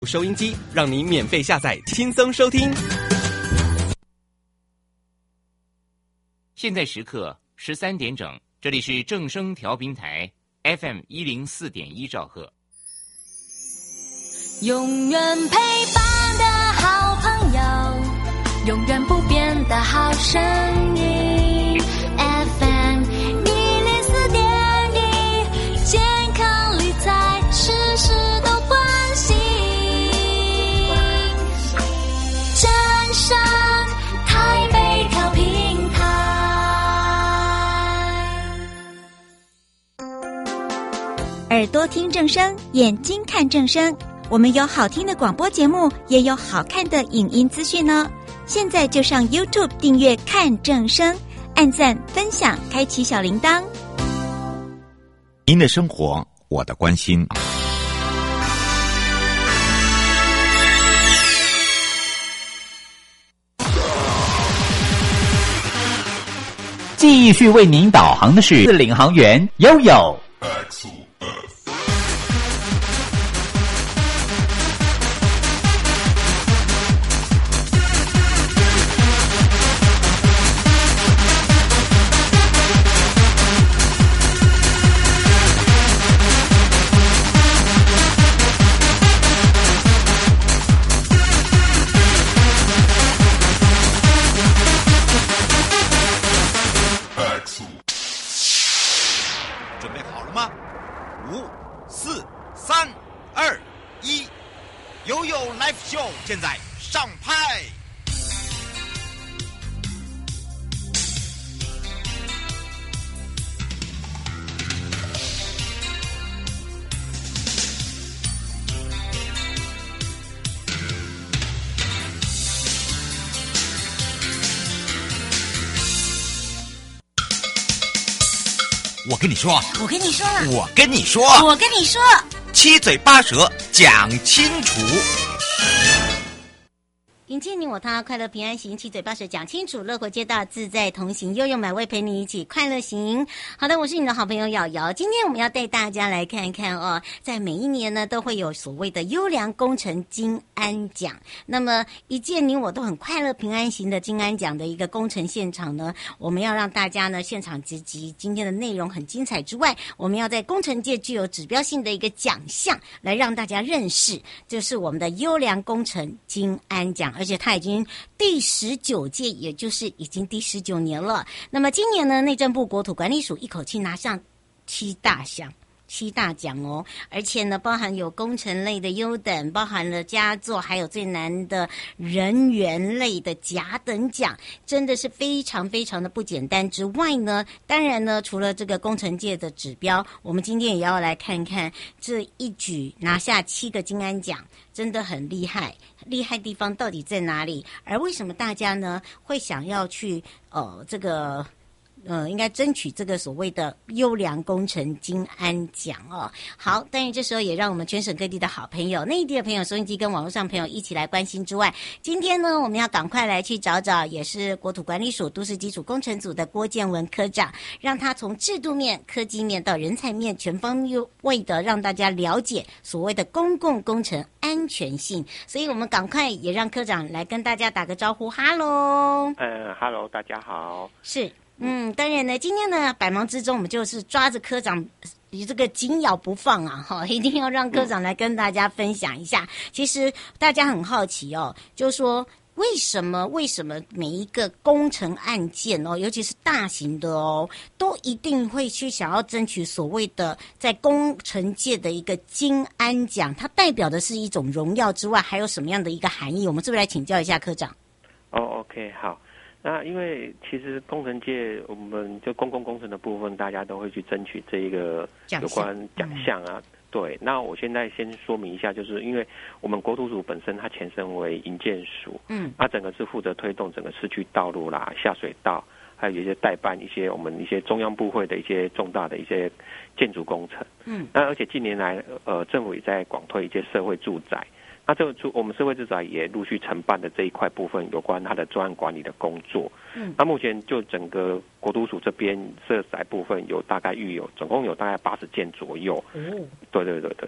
收音机，让你免费下载，轻松收听。 现在时刻13点整，这里是正声调频台 FM 104.1兆赫。 永远陪伴的好朋友，永远不变的好声音 FM 104.1，健康理财事事都关心，正声台北调频台。 耳朵听正声，眼睛看正声，我们有好听的广播节目，也有好看的影音资讯呢。现在就上 YouTube 订阅看正声，按赞分享，开启小铃铛。 您的生活，我的关心。 继续为您导航的是领航员悠悠。 现在上拍。我跟你说， 我跟你说了， 我跟你说， 我跟你说， 七嘴八舌讲清楚。 迎接你我他，快乐平安行，七嘴八舌讲清楚，乐活街道自在同行，悠悠美味陪你一起快乐行。好的，我是你的好朋友瑶瑶。今天我们要带大家来看看哦，在每一年呢都会有所谓的优良工程金安奖。那么一件你我都很快乐平安行的金安奖的一个工程现场呢，我们要让大家呢现场直击今天的内容很精彩之外，我们要在工程界具有指标性的一个奖项来让大家认识，就是我们的优良工程金安奖。而且它已经第19届，也就是已经第19年了。那么今年呢，内政部国土管理署一口气拿上7大奖哦，而且呢，包含有工程类的优等，包含了佳作，还有最难的人员类的甲等奖，真的是非常非常的不简单。之外呢，当然呢，除了这个工程界的指标，我们今天也要来看看这一举拿下7个金安奖，真的很厉害。厉害地方到底在哪里？而为什么大家呢会想要去应该争取这个所谓的优良工程金安奖哦。好，当然这时候也让我们全省各地的好朋友、内地的朋友、收音机跟网络上朋友一起来关心之外，今天呢，我们要赶快来去找找，也是国土管理署都市基础工程组的郭建文科长，让他从制度面、科技面到人才面全方位的让大家了解所谓的公共工程安全性。所以我们赶快也让科长来跟大家打个招呼，哈喽。 哈喽，大家好。 是。当然呢，今天呢百忙之中，我们就是抓着科长这个紧咬不放啊，一定要让科长来跟大家分享一下。其实大家很好奇哦，就是说为什么每一个工程案件哦，尤其是大型的哦，都一定会去想要争取所谓的在工程界的一个金安奖？它代表的是一种荣耀之外，还有什么样的一个含义？我们是不是来请教一下科长 ？OK， 好。那因为其实工程界，我们就公共工程的部分，大家都会去争取这一个有关奖项啊。对，那我现在先说明一下，就是因为我们国土署本身它前身为营建署，它整个是负责推动整个市区道路啦、下水道，还有一些代办一些我们一些中央部会的一些重大的一些建筑工程。那而且近年来政府也在广推一些社会住宅。那我们社会住宅也陆续承办的这一块部分有关它的专案管理的工作。那目前就整个国土署这边社宅部分有大概总共有大概80件左右。对。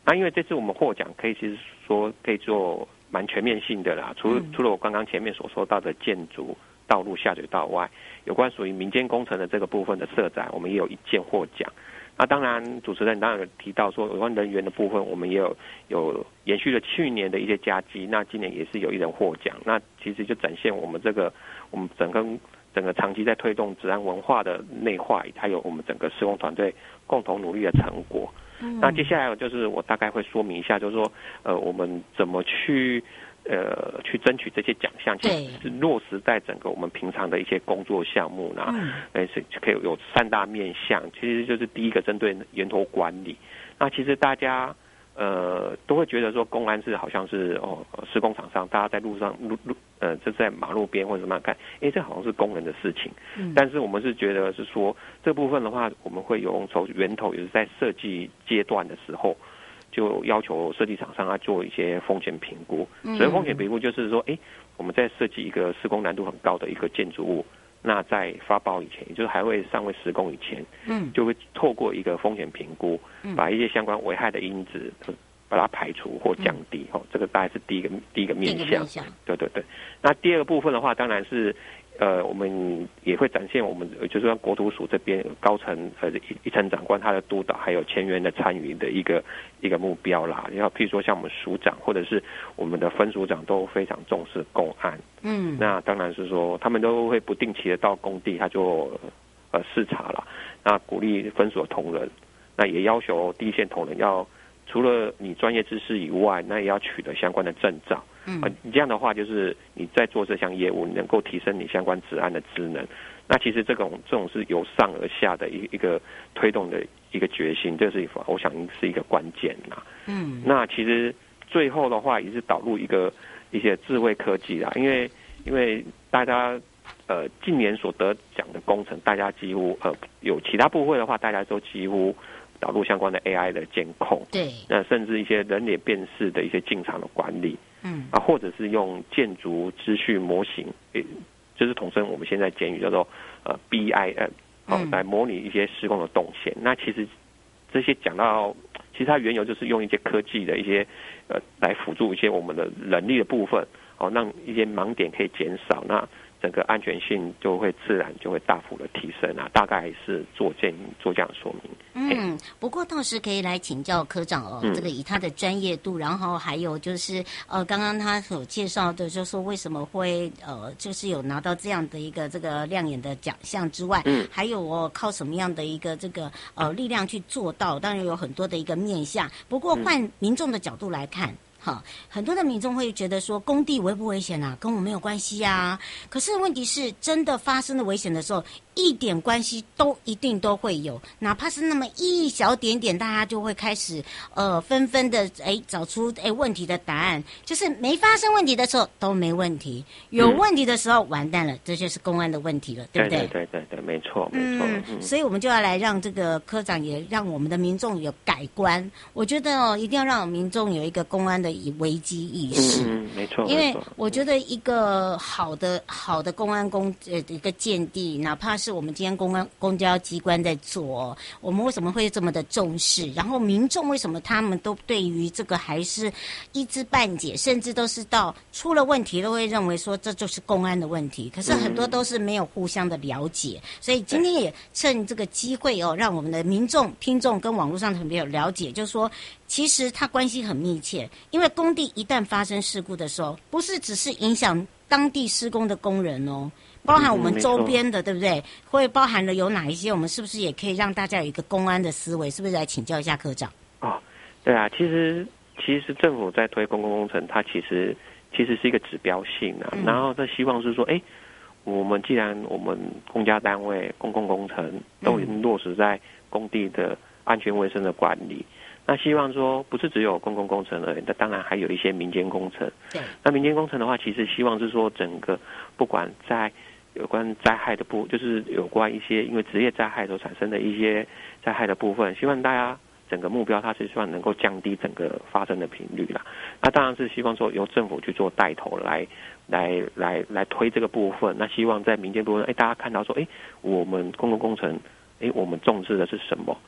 那因为这次我们获奖，其实说可以做蛮全面性的啦。除了我刚刚前面所说到的建筑、道路、下水道外，有关属于民间工程的这个部分的社宅，我们也有1件获奖。那当然，主持人当然有提到说有关人员的部分，我们也有延续了去年的一些佳绩，那今年也是有1人获奖。那其实就展现我们整个长期在推动治安文化的内化，还有我们整个施工团队共同努力的成果。那接下来就是我大概会说明一下，就是说我们怎么去争取这些奖项，其实是落实在整个我们平常的一些工作项目呢，是可以有3大面向。其实就是第一个针对源头管理，那其实大家都会觉得说公安是好像是施工厂商，大家在路上就在马路边或者怎么样看，这好像是工人的事情。但是我们是觉得是说这部分的话，我们会有从源头，也是在设计阶段的时候，就要求设计厂商要做一些风险评估。所谓风险评估就是说，我们在设计一个施工难度很高的一个建筑物，那在发包以前，也就是尚未施工以前，就会透过一个风险评估，把一些相关危害的因子把它排除或降低。这个大概是第一个面向。对。那第二个部分的话，当然是我们也会展现我们就是说国土署这边高层一层长官他的督导还有全员的参与的一个目标啦。然后譬如说像我们署长或者是我们的分署长都非常重视公安。那当然是说他们都会不定期的到工地，他就视察了。那鼓励分署的同仁，那也要求第一线同仁要除了你专业知识以外，那也要取得相关的证照。这样的话，就是你在做这项业务，你能够提升你相关治安的职能。那其实这种是由上而下的一个推动的一个决心，这是我想是一个关键啦。那其实最后的话也是导入一些智慧科技啦，因为大家近年所得奖的工程，大家几乎有其他部会的话，大家都几乎导入相关的 AI 的监控， 对， 那甚至一些人脸辨识的一些进场的管理，或者是用建筑资讯模型，就是统称我们现在简语叫做BIM，来模拟一些施工的动线。那其实这些讲到，其实它缘由就是用一些科技的一些来辅助一些我们的人力的部分，让一些盲点可以减少，那整个安全性就会自然就会大幅的提升啊，大概是做这样的说明。 不过到时可以来请教科长这个以他的专业度，然后还有就是刚刚他所介绍的，就是说为什么会就是有拿到这样的一个这个亮眼的奖项之外，还有靠什么样的一个这个力量去做到，当然有很多的一个面向。不过换民众的角度来看。很多的民众会觉得说工地危不危险啊，跟我没有关系啊。可是问题是真的发生了危险的时候，一点关系一定都会有，哪怕是那么一小点点，大家就会开始纷纷的找出问题的答案。就是没发生问题的时候都没问题，有问题的时候完蛋了，这就是公安的问题了，对不对？ 对，没错。 所以我们就要来让这个科长也让我们的民众有改观。我觉得一定要让民众有一个公安的危机意识。 没错。 因为我觉得一个好的公安一个建地，哪怕是我们今天公交机关在做，我们为什么会这么的重视？然后民众为什么他们都对于这个还是一知半解，甚至都是到出了问题都会认为说这就是公安的问题。可是很多都是没有互相的了解，所以今天也趁这个机会让我们的民众、听众跟网络上的朋友了解，就是说其实它关系很密切。因为工地一旦发生事故的时候，不是只是影响当地施工的工人包含我们周边的，对不对？会包含了有哪一些？我们是不是也可以让大家有一个公安的思维？是不是来请教一下科长？ 对啊，其实政府在推公共工程，它其实是一个指标性啊。然后他希望是说，我们既然我们公家单位公共工程都已经落实在工地的安全卫生的管理。那希望说不是只有公共工程而已，那当然还有一些民间工程。 对。 那民间工程的话，其实希望是说整个不管在有关灾害的就是有关一些因为职业灾害所产生的一些灾害的部分，希望大家整个目标它是希望能够降低整个发生的频率啦。那当然是希望说由政府去做带头来推这个部分。那希望在民间部分，大家看到说，我们公共工程，我们重视的是什么？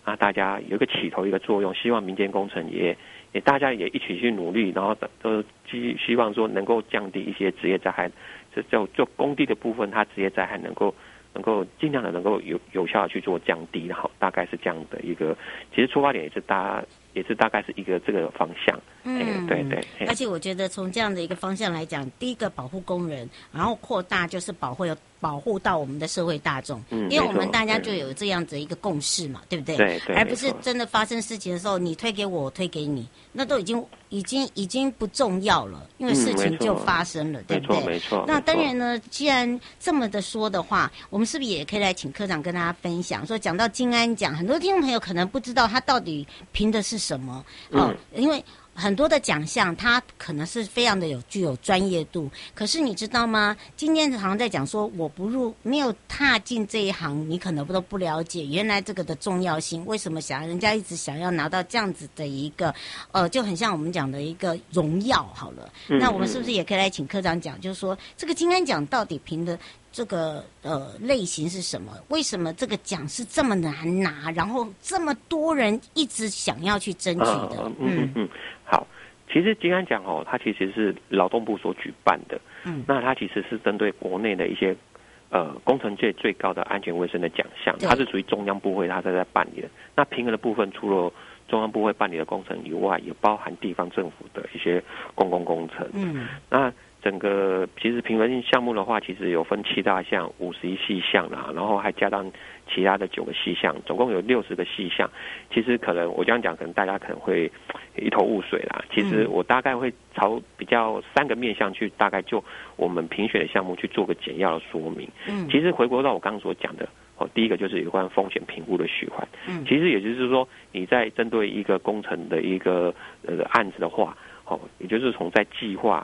啊，大家有一个起头一个作用，希望民间工程也大家也一起去努力，然后都希望说能够降低一些职业灾害，就工地的部分，它职业灾害能够尽量的能够有效的去做降低，然后大概是这样的一个，其实出发点也是大概是一个这个方向。对。 而且我觉得从这样的一个方向来讲，第一个保护工人，然后扩大就是保护到我们的社会大众，因为我们大家就有这样子一个共识嘛，对不对？ 对， 而不是真的发生事情的时候，你推给我，我推给你，那都已经不重要了，因为事情就发生了，对不对？ 没错。 那当然呢，既然这么的说的话，我们是不是也可以来请科长跟大家分享？说讲到金安奖，很多听众朋友可能不知道他到底评的是什么因为很多的奖项，它可能是非常的具有专业度。可是你知道吗？今天常常在讲说，没有踏进这一行，你可能都不了解原来这个的重要性。为什么人家一直想要拿到这样子的一个就很像我们讲的一个荣耀好了。那我们是不是也可以来请科长讲，就是说这个金安奖到底评的这个类型是什么？为什么这个奖是这么难拿，然后这么多人一直想要去争取的？ 好，其实金安奖它其实是劳动部所举办的，那它其实是针对国内的一些工程界最高的安全卫生的奖项，它是属于中央部会它在办理的。那评核的部分，除了中央部会办理的工程以外，也包含地方政府的一些公共工程。那整个其实评分项目的话，其实有分7大项、51细项啦，然后还加上其他的9个细项，总共有60个细项。其实可能我这样讲，可能大家可能会一头雾水啦。其实我大概会朝比较3个面向去，大概就我们评选的项目去做个简要的说明。其实回归到我刚刚所讲的，第一个就是有关风险评估的徐缓。其实也就是说，你在针对一个工程的一个案子的话，也就是从在计划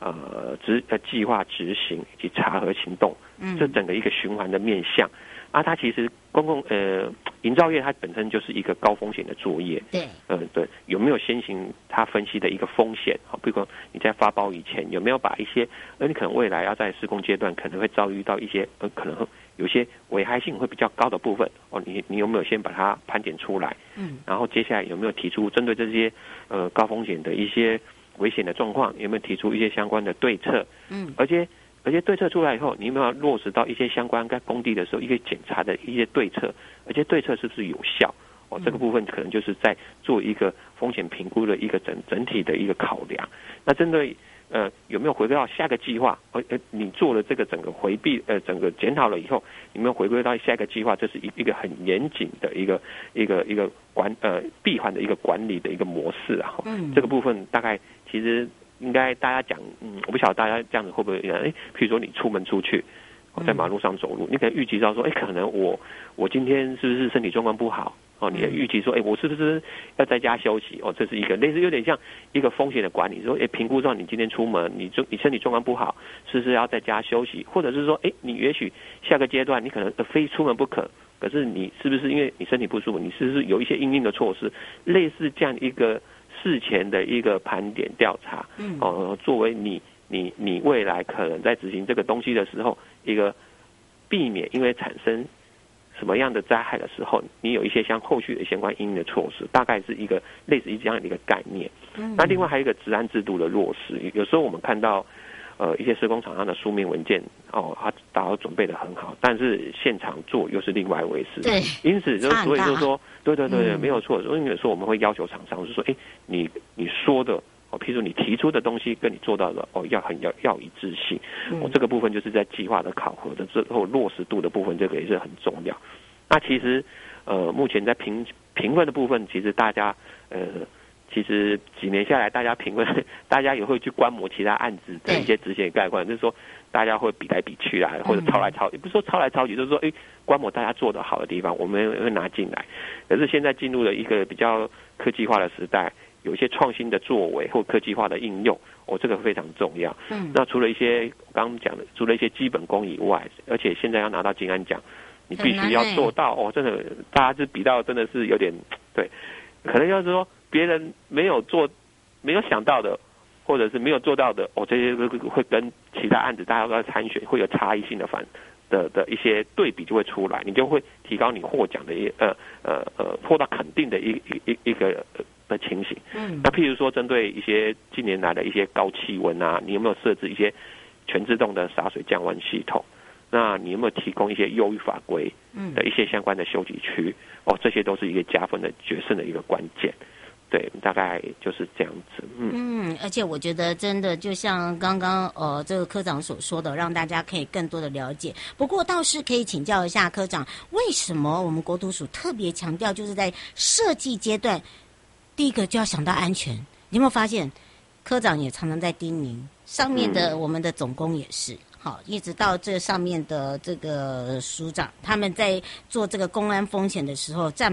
执行以及查核行动，这整个一个循环的面向啊，它其实营造业它本身就是一个高风险的作业，对，有没有先行它分析的一个风险？比如说你在发包以前有没有把一些你可能未来要在施工阶段可能会遭遇到一些可能有些危害性会比较高的部分你有没有先把它盘点出来？然后接下来有没有提出针对这些高风险的一些危险的状况，有没有提出一些相关的对策？而且对策出来以后，你有没有落实到一些相关在工地的时候一个检查的一些对策？而且对策是不是有效？这个部分可能就是在做一个风险评估的一个整体的一个考量。那针对有没有回归到下个计划？你做了这个整个回避整个检讨了以后，有没有回归到下一个计划？这是一个很严谨的一个闭环的一个管理的一个模式啊。这个部分大概其实应该大家讲，我不晓得大家这样子会不会譬如说你出门出去，在马路上走路，你可能预计到说，可能我今天是不是身体状况不好？你也预期说，我是不是要在家休息？这是一个类似有点像一个风险的管理，说，评估到你今天出门，你身体状况不好，是不是要在家休息？或者是说，你也许下个阶段你可能非出门不可，可是你是不是因为你身体不舒服，你是不是有一些因应的措施？类似这样一个事前的一个盘点调查，作为你未来可能在执行这个东西的时候，一个避免因为产生什么样的灾害的时候，你有一些像后续的相关因应的措施，大概是一个类似于这样的一个概念。那另外还有一个治安制度的落实，有时候我们看到一些施工厂商的书面文件他大家准备的很好，但是现场做又是另外一回事。对，因此所以就说，对，没有错。所以有时候我们会要求厂商是说，你说的譬如说你提出的东西跟你做到的要一致性。这个部分就是在计划的考核的之后落实度的部分，这个也是很重要。那其实目前在评分的部分，其实大家其实几年下来，大家评分，大家也会去观摩其他案子的一些执行概况，就是说大家会比来比去啦，或者抄来抄，也不是说抄来抄去，就是说观摩大家做得好的地方，我们会拿进来。可是现在进入了一个比较科技化的时代，有一些创新的作为或科技化的应用，这个非常重要。那除了一些刚刚讲的，除了一些基本功以外，而且现在要拿到金安奖，你必须要做到真的，大家是比到真的是有点对，可能要是说别人没有想到的，或者是没有做到的，这些会跟其他案子大家都在参选会有差异性的的一些对比就会出来，你就会提高你获奖的获到肯定的一个的情形。那譬如说针对一些近年来的一些高气温啊，你有没有设置一些全自动的洒水降温系统？那你有没有提供一些优于法规的一些相关的休息区？这些都是一个加分的决胜的一个关键。对，大概就是这样子。 而且我觉得真的就像刚刚这个科长所说的，让大家可以更多的了解。不过倒是可以请教一下科长，为什么我们国土署特别强调，就是在设计阶段，第一个就要想到安全？你有没有发现，科长也常常在叮咛，上面的我们的总工也是。好，一直到这上面的这个署长，他们在做这个公安风险的时候，占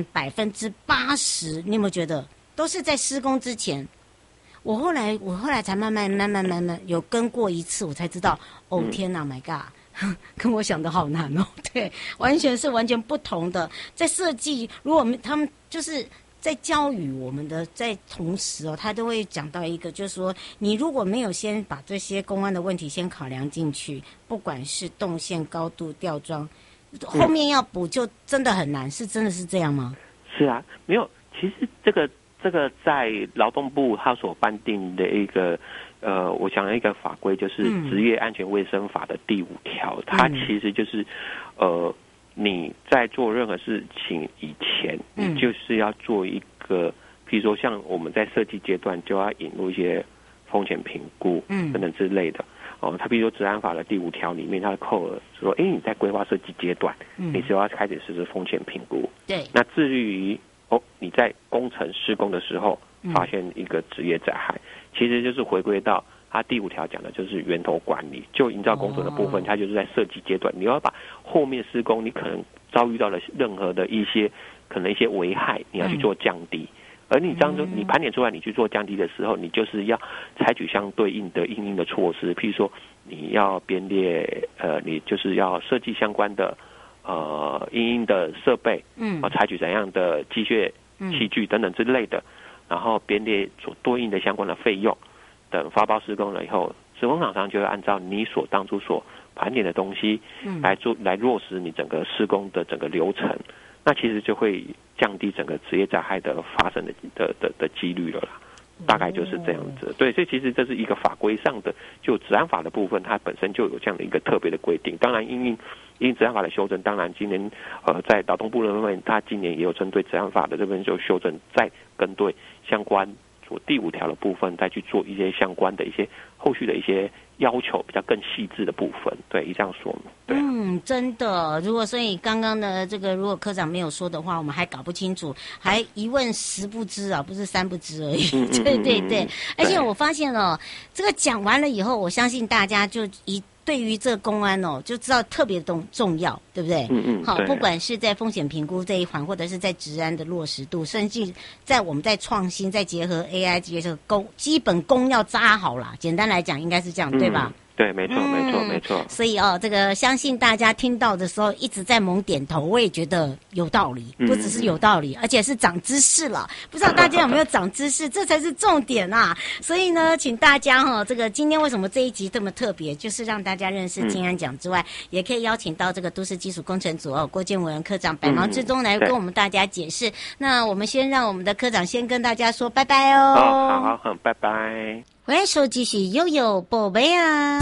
80%。你有没有觉得都是在施工之前？我后来才慢慢有跟过一次，我才知道，天哪 ，My God， 跟我想的好难哦。对，完全不同的。在设计，如果他们就是在教育我们的，在同时他都会讲到一个，就是说，你如果没有先把这些公安的问题先考量进去，不管是动线、高度、吊装，后面要补就真的很难，真的是这样吗？ 是啊，没有，其实这个在劳动部它所颁定的一个我想一个法规，就是《职业安全卫生法》的第5条，它其实就是你在做任何事情以前，你就是要做一个，比如说像我们在设计阶段就要引入一些风险评估等等之类的。它比如说《治安法》的第5条里面，它的扣额说，你在规划设计阶段，你就要开始实施风险评估。对。那至于你在工程施工的时候发现一个职业灾害，其实就是回归到它第5条讲的就是源头管理，就营造工程的部分，它就是在设计阶段，你要把后面施工你可能遭遇到的任何的一些可能一些危害，你要去做降低。而你当中你盘点出来，你去做降低的时候，你就是要采取相对应的因应的措施，譬如说你要编列你就是要设计相关的因应的设备，采取怎样的机械器具等等之类的，然后编列所对应的相关的费用，等发包施工了以后，施工厂商就会按照你当初所盘点的东西来落实你整个施工的整个流程，那其实就会降低整个职业灾害的发生的几率了啦。大概就是这样子。对，所以其实这是一个法规上的，就治安法的部分，它本身就有这样的一个特别的规定。当然因治安法的修正，当然今年在劳动部的部分，它今年也有针对治安法的这边就修正，再跟对相关做第5条的部分，再去做一些相关的一些后续的一些要求比较更细致的部分。对，以这样说。对。 真的，所以刚刚的这个，如果科长没有说的话，我们还搞不清楚，还一问10不知啊，不是3不知而已。对。而且我发现这个讲完了以后，我相信大家就对于这个公安就知道特别重要，对不对？好，不管是在风险评估这一环，或者是在治安的落实度，甚至在我们在创新，再结合 AI 这些基本功要扎好啦。简单来讲，应该是这样，对吧？ 对，没错。 所以这个相信大家听到的时候一直在猛点头，我也觉得有道理，不只是有道理，而且是长知识了。不知道大家有没有长知识，这才是重点啊！所以呢，请大家这个今天为什么这一集这么特别，就是让大家认识金安奖之外，也可以邀请到这个都市基础工程组郭建文科长百忙之中来跟我们大家解释。那我们先让我们的科长先跟大家说拜拜哦。 好，拜拜。 回手继续悠悠宝贝啊，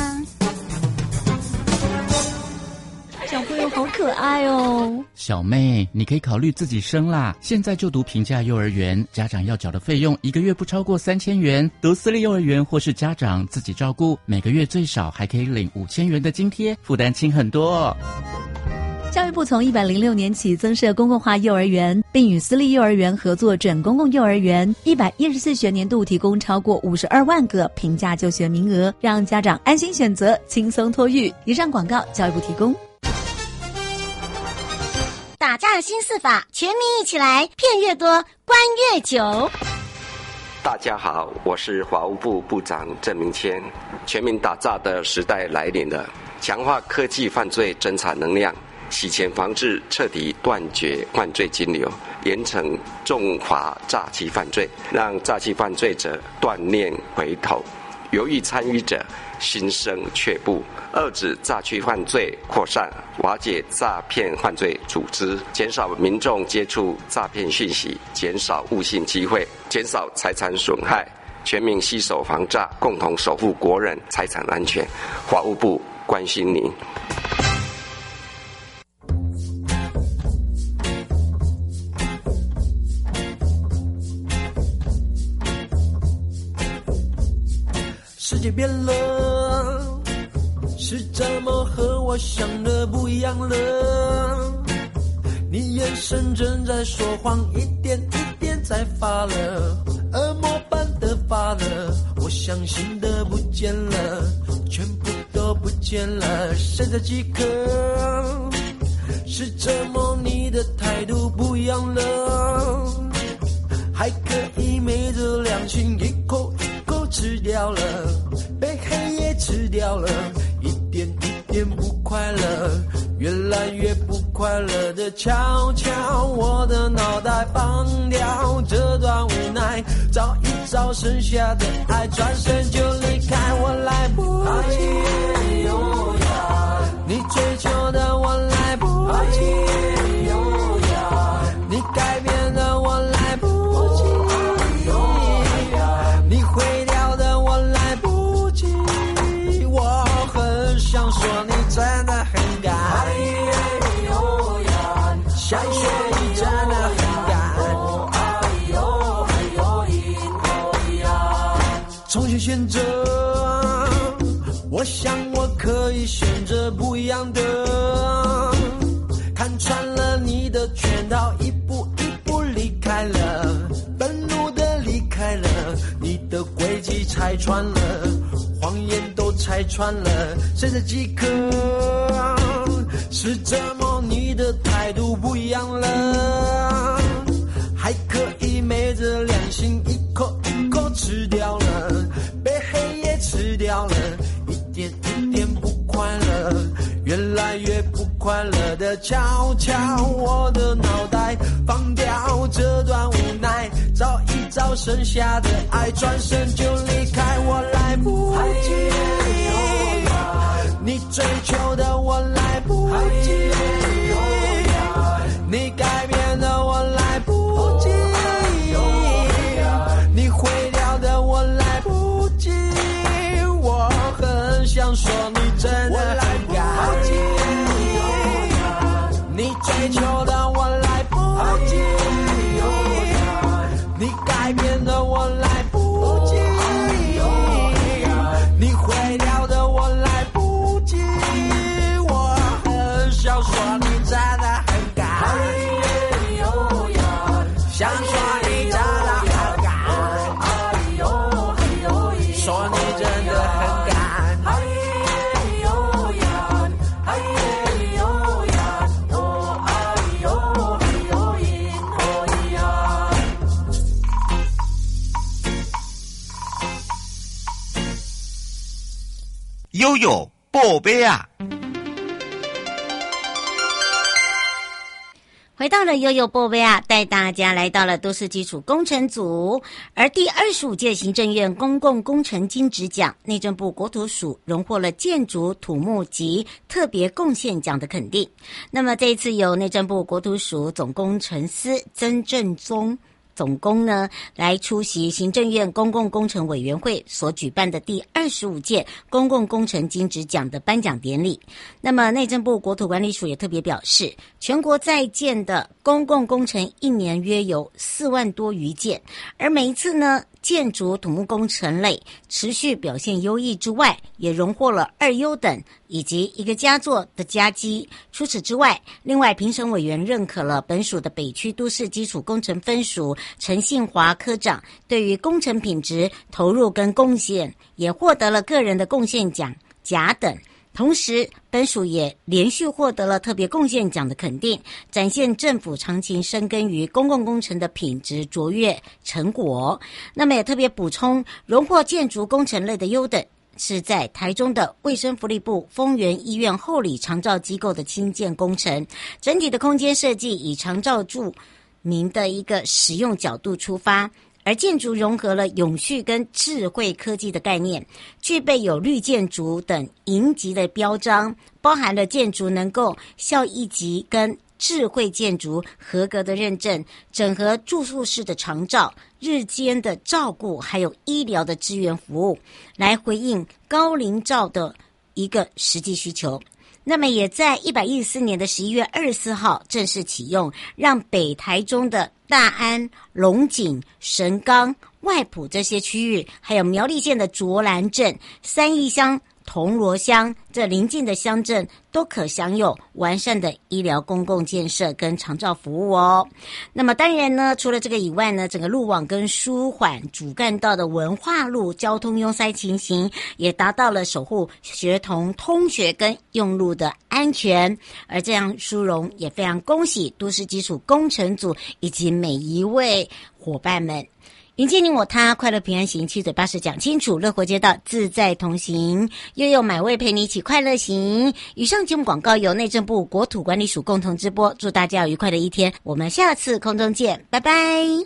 小朋友好可爱哦。 小妹，你可以考虑自己生啦。现在就读平价幼儿园，家长要缴的费用1个月不超过3000元，读私立幼儿园或是家长自己照顾，每个月最少还可以领5000元的津贴，负担轻很多。 教育部从106年起增设公共化幼儿园，并与私立幼儿园合作准公共幼儿园，114学年度提供超过52万个平价就学名额，让家长安心选择，轻松托育。以上广告教育部提供。 打诈新4法，全民一起来，骗越多，关越久。 大家好，我是法务部部长郑明谦。全民打诈的时代来临了，强化科技犯罪侦查能量，洗钱防治，彻底断绝犯罪金流，严惩重罚诈欺犯罪，让诈欺犯罪者断念回头。 由于参与者心生却步，遏止诈欺犯罪扩散，瓦解诈骗犯罪组织，减少民众接触诈骗讯息，减少误信机会，减少财产损害，全民携手防诈，共同守护国人财产安全。法务部关心您。 世界变了，是怎么和我想的不一样了？你眼神正在说谎，一点一点在发了，恶魔般的发了，我相信的不见了，全部都不见了，剩下几颗？是怎么你的态度不一样了？还可以昧着良心一口一口吃掉了，被黑夜吃掉了，一点一点不快乐，越来越不快乐的悄悄，我的脑袋放掉这段无奈，找一找剩下的爱，转身就离开，我来不及，你追求的我来不及，你改变的我来不及，你毁掉的我来不及，我很想说你真的很敢，想说你真的很敢，重新选择，我想我可以选择不一样的，看穿了你的圈套，一步一步离开了，愤怒的离开了，你的轨迹拆穿了，谎言都拆穿了，剩下几颗？是怎么你的态度不一样了？还可以昧着良心一口一口吃掉了，被黑夜吃掉了，一点一点不快乐，越来越不快乐的悄悄，我的脑袋放掉这段无奈，找一找剩下的爱，转身就离开，我来不及，你追求的我来不及，你改变的我来不及，你毁掉的我来不及，我很想说你真的很敢，你追求的我来不及，你改变的我来不及，你毁掉的我来不及，我很想说你真的很敢，想说你真的很敢，说你真的很敢。 悠悠宝贝啊！ 回到了悠悠波贝啊，带大家来到了都市基础工程组，而第25届行政院公共工程金质奖，内政部国土署荣获了建筑、土木及特别贡献奖的肯定。那么这一次由内政部国土署总工程司曾正宗总工呢来出席行政院公共工程委员会所举办的第25届公共工程金质奖的颁奖典礼。那么内政部国土管理署也特别表示，全国在建的公共工程一年约有4万多余件，而每一次呢建筑土木工程类持续表现优异之外，也荣获了2优等以及1个佳作的佳绩。除此之外，另外评审委员认可了本署的北区都市基础工程分署陈信华科长对于工程品质投入跟贡献，也获得了个人的贡献奖甲等。同时本署也连续获得了特别贡献奖的肯定，展现政府长期深耕于公共工程的品质卓越成果。那么也特别补充，荣获建筑工程类的优等是在台中的卫生福利部丰原医院后里长照机构的新建工程，整体的空间设计以长照住民的一个使用角度出发， 而建筑融合了永续跟智慧科技的概念，具备有绿建筑等银级的标章，包含了建筑能够效益级跟智慧建筑合格的认证，整合住宿式的长照、日间的照顾，还有医疗的支援服务，来回应高龄照的一个实际需求。那么也在114年的11月24号正式启用，让北台中的大安、龙井、神冈、外埔这些区域，还有苗栗县的卓兰镇、三义乡、铜锣乡这邻近的乡镇都可享有完善的医疗公共建设跟长照服务哦。那么当然呢，除了这个以外呢，整个路网跟舒缓主干道的文化路交通拥塞情形，也达到了守护学童通学跟用路的安全。而这样殊荣也非常恭喜都市基础工程组以及每一位伙伴们。迎接你我他，快乐平安行，七嘴八舌讲清楚，乐活街道自在同行，悠悠买位陪你一起快乐行。以上节目广告由内政部国土管理署共同直播，祝大家有愉快的一天，我们下次空中见，拜拜。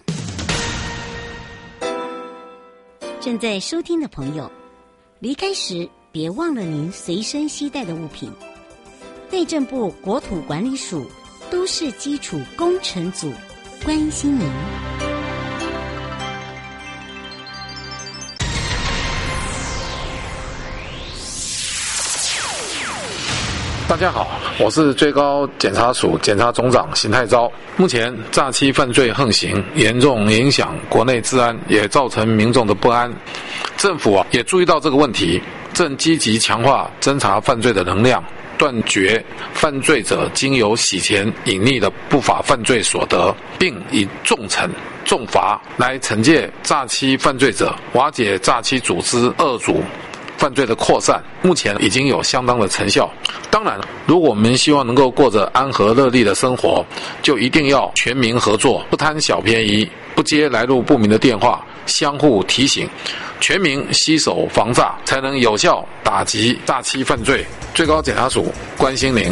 正在收听的朋友，离开时别忘了您随身携带的物品。内政部国土管理署都市基础工程组关心您。 大家好，我是最高检察署检察总长邢泰钊。目前诈欺犯罪横行，严重影响国内治安，也造成民众的不安。政府也注意到这个问题，正积极强化侦查犯罪的能量，断绝犯罪者经由洗钱隐匿的不法犯罪所得，并以重惩重罚来惩戒诈欺犯罪者，瓦解诈欺组织恶阻犯罪的扩散，目前已经有相当的成效。当然，如果我们希望能够过着安和乐利的生活，就一定要全民合作，不贪小便宜，不接来路不明的电话，相互提醒，全民携手防诈，才能有效打击诈欺犯罪。最高检察署关心您。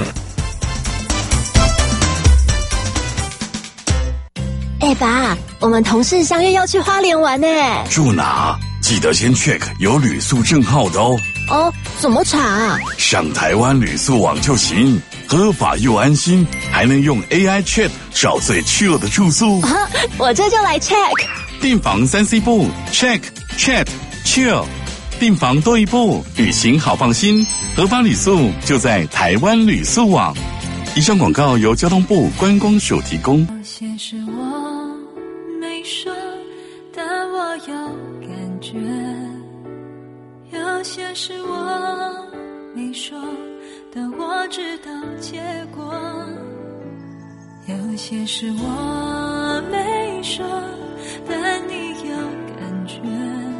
爸，我们同事相约要去花莲玩呢。 住哪？记得先 check 有旅宿证号的哦。 哦，怎么查啊？ 上台湾旅宿网就行，合法又安心，还能用 AI Chat 找最 chill 的住宿。 我这就来 check。 订房3C 步 check Chat chill， 订房多一步，旅行好放心。合法旅宿就在台湾旅宿网。以上广告由交通部观光署提供。 有些是我没说，但我有感觉；有些是我没说，但我知道结果；有些是我没说，但你有感觉；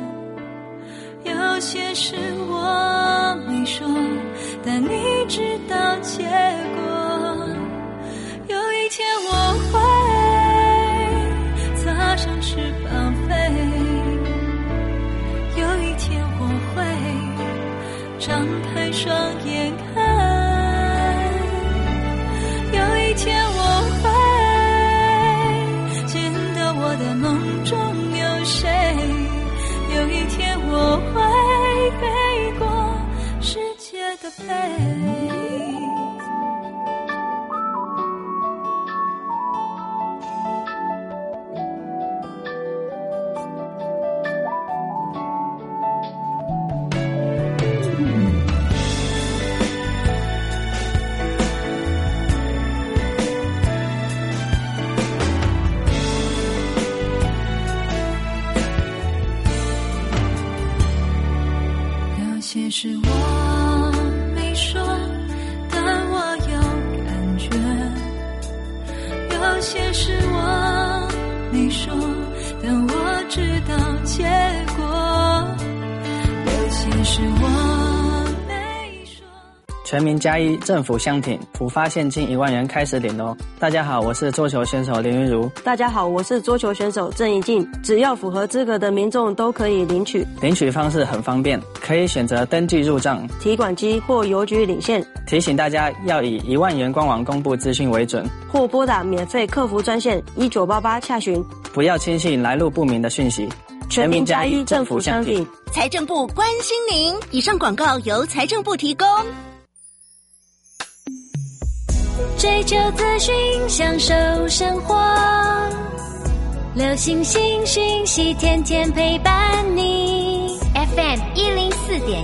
有些是我没说，但你知道结果。有一天我会擦上翅膀飞，有一天我会张开双眼看，有一天我会见到我的梦中有谁，有一天我会飞过世界的背。有些是我没说，但我有感觉；有些是我没说，但我知道结果；有些是我没说。 全民加一，政府相挺，普发现金1万元开始领哦。大家好，我是桌球选手林云如。 大家好，我是桌球选手郑怡静。只要符合资格的民众都可以领取。 领取方式很方便，可以选择登记入账、 提款机或邮局领现。 提醒大家要以1万元官网公布资讯为准， 或拨打免费客服专线1988洽询。 不要轻信来路不明的讯息。全民加一，政府相挺。 财政部关心您。以上广告由财政部提供。 追求资讯，享受生活，流行新讯息，天天陪伴你。FM 104.1